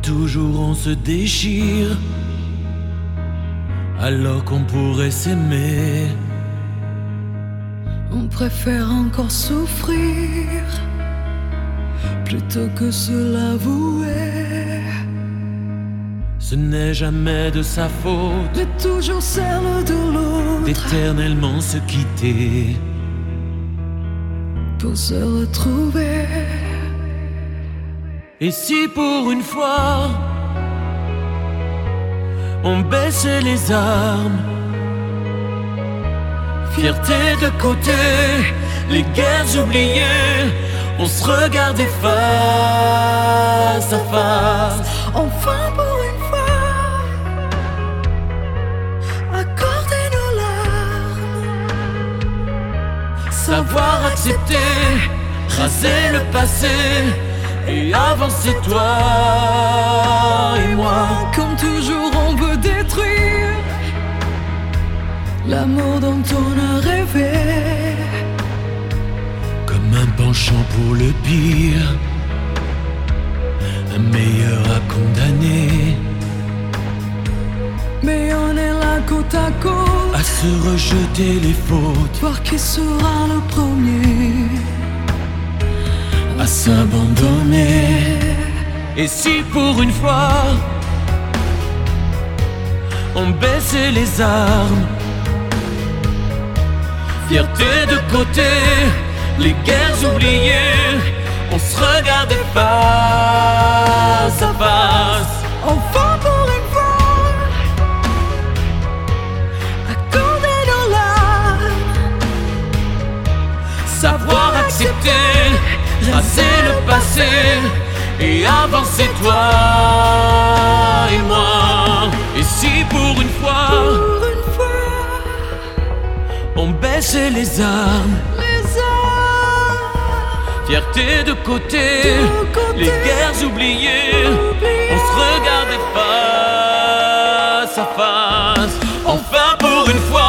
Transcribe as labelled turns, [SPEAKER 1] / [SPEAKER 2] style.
[SPEAKER 1] toujours on se déchire, alors qu'on pourrait s'aimer.
[SPEAKER 2] On préfère encore souffrir plutôt que se l'avouer.
[SPEAKER 1] Ce n'est jamais de sa faute,
[SPEAKER 2] mais toujours celle de l'autre,
[SPEAKER 1] d'éternellement se quitter
[SPEAKER 2] pour se retrouver.
[SPEAKER 1] Et si pour une fois on baissait les armes, fierté de côté, les guerres oubliées, on se regardait face à face.
[SPEAKER 2] Enfin pour une fois, accorder nos larmes,
[SPEAKER 1] savoir accepter, raser le passé et avancer toi et moi.
[SPEAKER 2] Comme toujours on veut détruire l'amour dont on a rêvé.
[SPEAKER 1] Comme un penchant pour le pire, un meilleur à condamner.
[SPEAKER 2] Mais on est là côte à côte,
[SPEAKER 1] à se rejeter les fautes,
[SPEAKER 2] voir qui sera le premier
[SPEAKER 1] à s'abandonner. Et si pour une fois on baissait les armes, fierté de côté, les guerres oubliées, on se regardait face à face.
[SPEAKER 2] Enfin pour une fois, accorder nos larmes,
[SPEAKER 1] savoir accepter, raser le passé et avancer toi et moi. Et si pour une fois on baissait les armes, fierté de côté, les guerres oubliées, on se regardait face à face. Enfin pour une fois